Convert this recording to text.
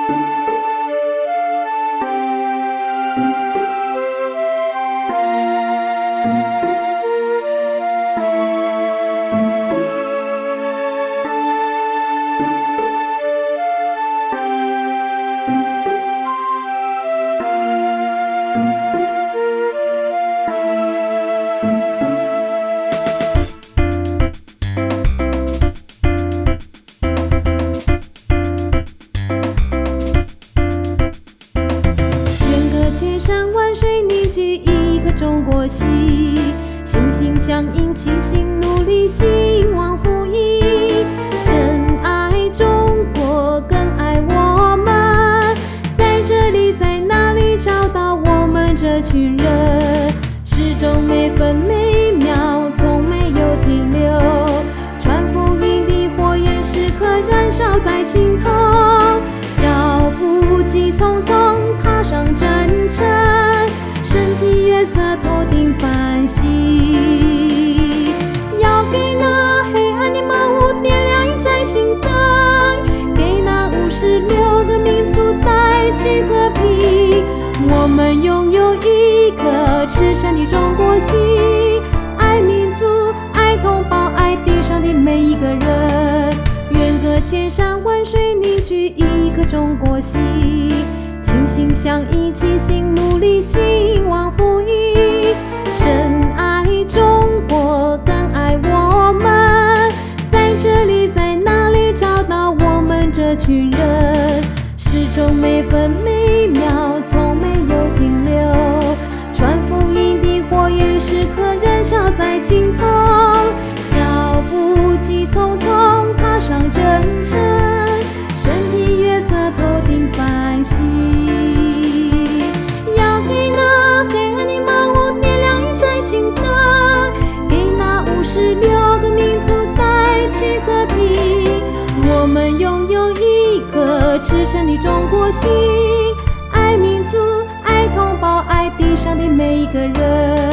中国心，心心相印，齐心努力，兴旺福音。深爱中国，更爱我们，在这里，在哪里找到我们这群人？始终每分每秒，从没有停留。传福音的火焰时刻燃烧在心头，脚步急匆匆，踏上征程。身体月色，头顶繁星，要给那黑暗的盲屋点亮一盏心灯，给那56个民族带去和平。我们拥有一颗赤诚的中国心，爱民族，爱同胞，爱地上的每一个人。远隔千山万水，凝聚一颗中国心。心心相印，齐心努力，兴旺福音。深爱中国，更爱我们，在这里，在哪里找到我们这群人？始终每分每秒，从没有停留。传福音的火焰时刻燃烧在心头，脚步急匆匆，踏上征程。身体月色，头顶繁星，要给那黑暗的盲屋点亮一盏心灯，给那56个民族带去和平。我们拥有一颗赤诚的中国心，爱民族，爱同胞，爱地上的每一个人。